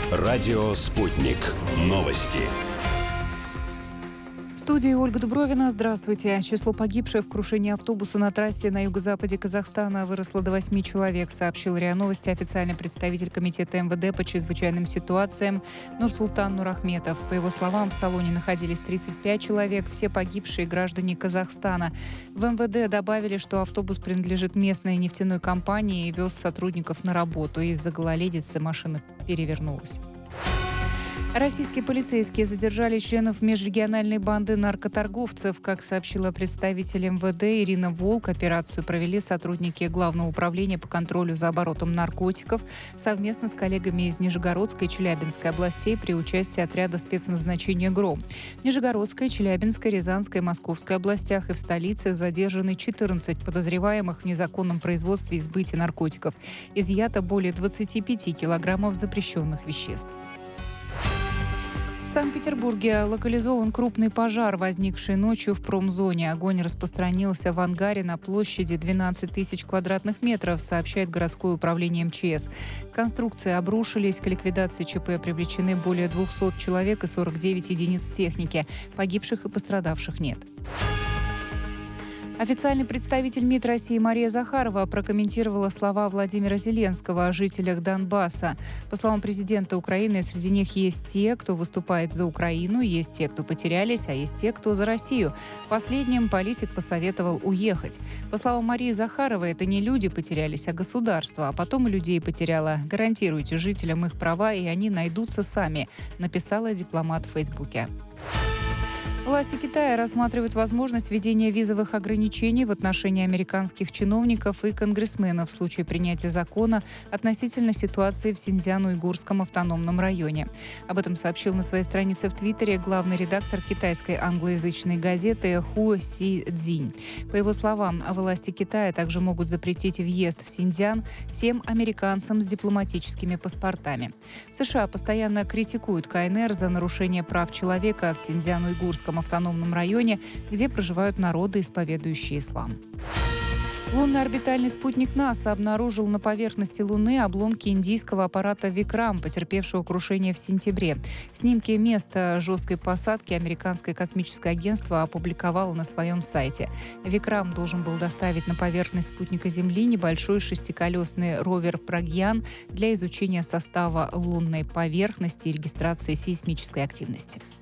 Радио «Спутник». Новости. В студии Ольга Дубровина. Здравствуйте. Число погибших в крушении автобуса на трассе на юго-западе Казахстана выросло до 8 человек, сообщил РИА Новости официальный представитель Комитета МВД по чрезвычайным ситуациям Нурсултан Нурахметов. По его словам, в салоне находились 35 человек, все погибшие граждане Казахстана. В МВД добавили, что автобус принадлежит местной нефтяной компании и вез сотрудников на работу. Из-за гололедицы машина перевернулась. Российские полицейские задержали членов межрегиональной банды наркоторговцев. Как сообщила представитель МВД Ирина Волк, операцию провели сотрудники Главного управления по контролю за оборотом наркотиков совместно с коллегами из Нижегородской и Челябинской областей при участии отряда спецназначения «Гром». В Нижегородской, Челябинской, Рязанской, Московской областях и в столице задержаны 14 подозреваемых в незаконном производстве и сбытии наркотиков. Изъято более 25 килограммов запрещенных веществ. В Санкт-Петербурге локализован крупный пожар, возникший ночью в промзоне. Огонь распространился в ангаре на площади 12 тысяч квадратных метров, сообщает городское управление МЧС. Конструкции обрушились, к ликвидации ЧП привлечены более 200 человек и 49 единиц техники. Погибших и пострадавших нет. Официальный представитель МИД России Мария Захарова прокомментировала слова Владимира Зеленского о жителях Донбасса. По словам президента Украины, среди них есть те, кто выступает за Украину, есть те, кто потерялись, а есть те, кто за Россию. Последним политик посоветовал уехать. По словам Марии Захаровой, это не люди потерялись, а государство, а потом и людей потеряло. Гарантируйте жителям их права, и они найдутся сами, написала дипломат в Фейсбуке. Власти Китая рассматривают возможность введения визовых ограничений в отношении американских чиновников и конгрессменов в случае принятия закона относительно ситуации в Синьцзян-Уйгурском автономном районе. Об этом сообщил на своей странице в Твиттере главный редактор китайской англоязычной газеты Ху Си Цзинь. По его словам, власти Китая также могут запретить въезд в Синьцзян всем американцам с дипломатическими паспортами. США постоянно критикуют КНР за нарушение прав человека в Синьцзян-Уйгурском автономном районе, где проживают народы, исповедующие ислам. Лунный орбитальный спутник НАСА обнаружил на поверхности Луны обломки индийского аппарата «Викрам», потерпевшего крушение в сентябре. Снимки места жесткой посадки американское космическое агентство опубликовало на своем сайте. «Викрам» должен был доставить на поверхность спутника Земли небольшой шестиколесный ровер «Прагьян» для изучения состава лунной поверхности и регистрации сейсмической активности.